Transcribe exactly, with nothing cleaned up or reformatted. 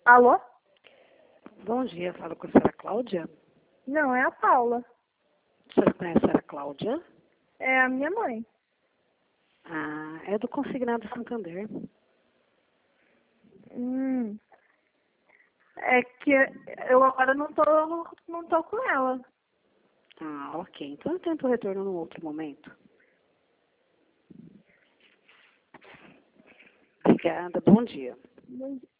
Alô? Bom dia, falo com a senhora Cláudia. Não, é a Paula. A senhora conhece a senhora Cláudia? É a minha mãe. Ah, é do Consignado Santander. Hum. É que eu agora não tô, não tô com ela. Ah, ok. Então eu tento o retorno num outro momento. Obrigada, bom dia. Não-